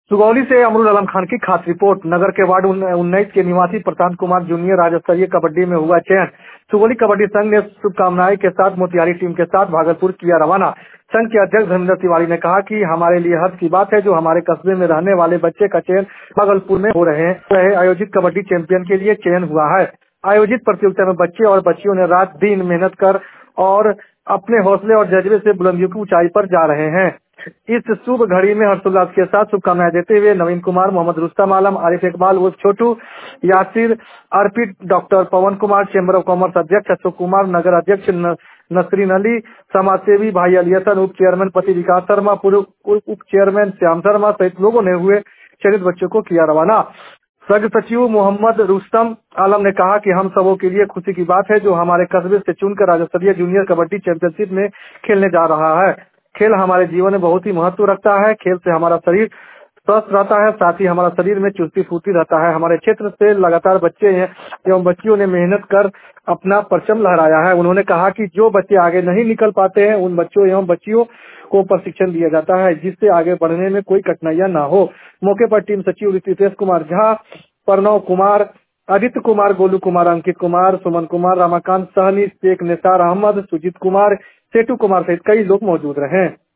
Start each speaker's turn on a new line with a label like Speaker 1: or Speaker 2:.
Speaker 1: सुगौली से अमरुल आलम खान की खास रिपोर्ट। नगर के वार्ड 19 के निवासी प्रशांत कुमार जूनियर राज्य स्तरीय कबड्डी में हुआ चयन। सुगौली कबड्डी संघ ने शुभकामनाएं के साथ मोतिहारी टीम के साथ भागलपुर किया रवाना। संघ के अध्यक्ष धर्मेंद्र तिवारी ने कहा कि हमारे लिए हर्ष की बात है जो हमारे कस्बे में रहने वाले बच्चे का चयन भागलपुर में हो रहे आयोजित कबड्डी चैंपियन के लिए चयन हुआ है। आयोजित प्रतियोगिता में बच्चे और बच्चियों ने रात दिन मेहनत कर और अपने हौसले और जज्बे से बुलंदियों की ऊंचाई पर जा रहे हैं। इस शुभ घड़ी में हर्षोल्लास के साथ शुभकामनाएं देते हुए नवीन कुमार, मोहम्मद रुस्तम आलम, आरिफ इकबाल उर्फ Chhotu, Yasir, Arpit, doctor Pawan Kumar, chamber of commerce अध्यक्ष अशोक कुमार, नगर अध्यक्ष नसरीन अली, समाजसेवी भाई अली हसन, उप चेयरमैन पति विकास शर्मा, पूर्व उप चेयरमैन श्याम शर्मा सहित लोगों ने हुए चयनित बच्चों को किया रवाना। संघ सचिव मोहम्मद रुस्तम आलम ने कहा कि हम सबों के लिए खुशी की बात है जो हमारे कस्बे से चुनकर राज्य स्तरीय जूनियर कबड्डी चैंपियनशिप में खेलने जा रहा है। खेल हमारे जीवन में बहुत ही महत्व रखता है। खेल से हमारा शरीर स्वस्थ रहता है, साथ ही हमारा शरीर में चुस्ती फुर्ती रहता है। हमारे क्षेत्र से लगातार बच्चे एवं बच्चियों ने मेहनत कर अपना परचम लहराया है। उन्होंने कहा कि जो बच्चे आगे नहीं निकल पाते हैं उन बच्चों एवं बच्चियों को प्रशिक्षण दिया जाता है जिससे आगे बढ़ने में कोई कठिनाइयां ना हो। मौके पर टीम सचिव रितेश कुमार झा, प्रणव कुमार, आदित्य कुमार, गोलू कुमार, अंकित कुमार, सुमन कुमार, रमाकांत सहनी, शेख निसार अहमद, सुजीत कुमार, सेठू कुमार सहित कई लोग मौजूद रहे।